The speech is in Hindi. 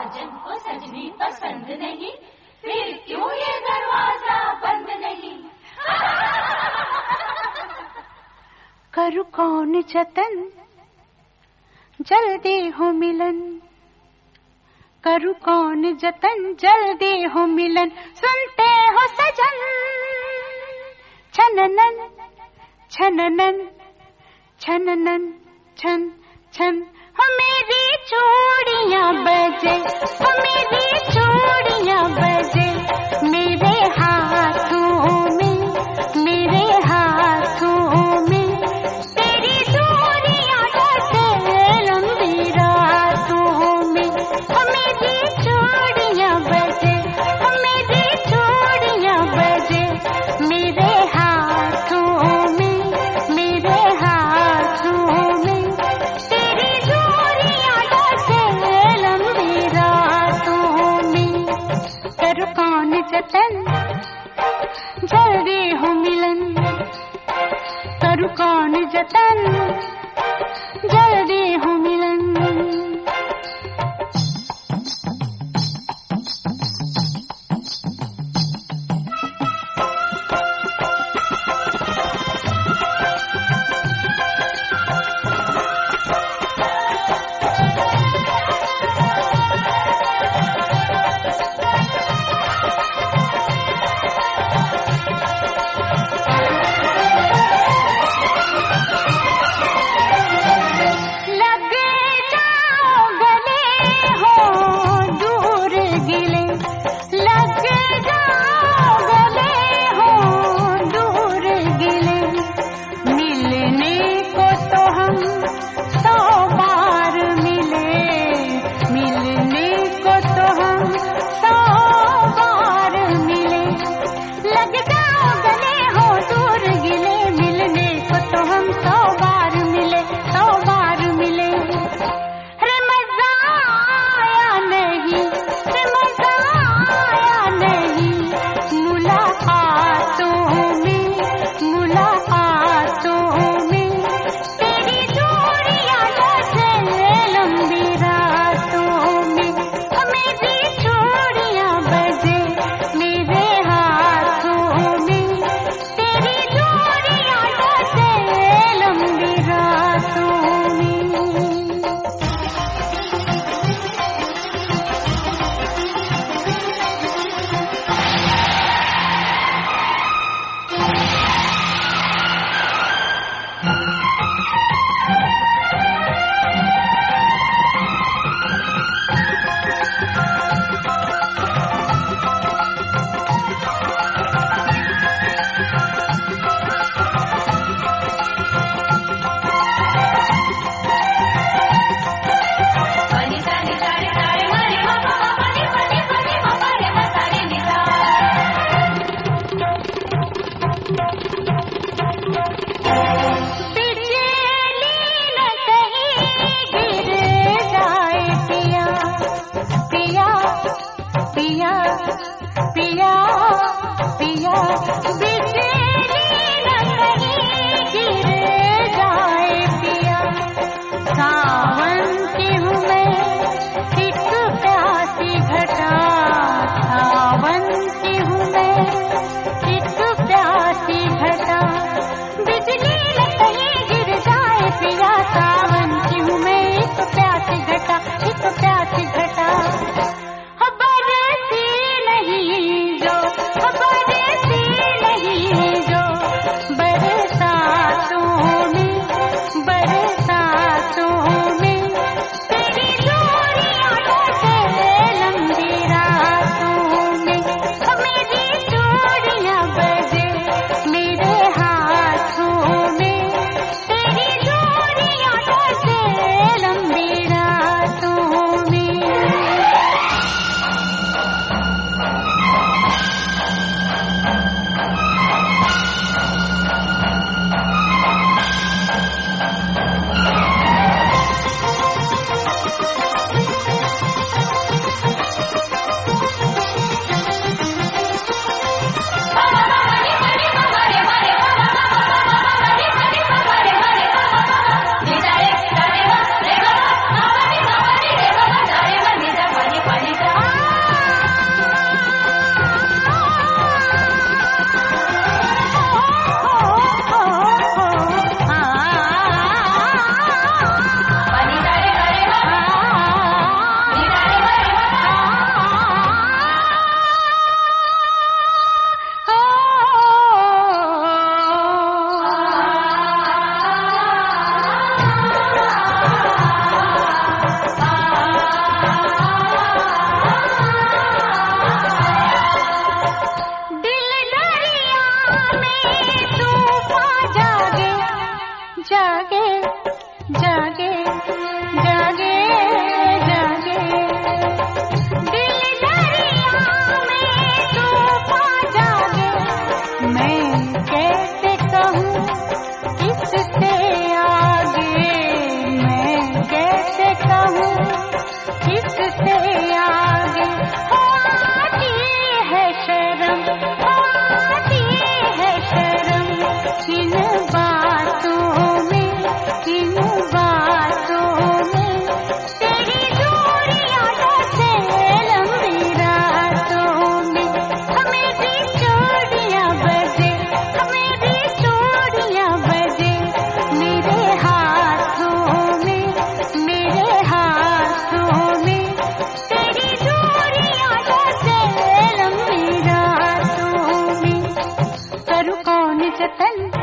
साजन को सजनी पसंद नहीं, फिर क्यों ये दरवाजा बंद नहीं। करूं कौन जतन जल्दी हो मिलन, करूं कौन जतन जल्दी हो मिलन। सुनते हो सजन छननन छननन छननन छन छन। हो मेरी चूड़ियां बजे, हो मेरी चूड़ियां बजे, मेरे हाथों में, मेरे हाथों में। तेरी दूरियां बसे लंबी रातों में। हो मेरी चूड़ियां बजे, हो मेरी चूड़ियां बजे, मेरे हाथों में, मेरे हाथों में। तेरी दूरियां बसे लंबी रातों में। करूं कौन जतन जल्दी हो मिलन, करूं कौन जतन जल्दी हो मिलन। जतन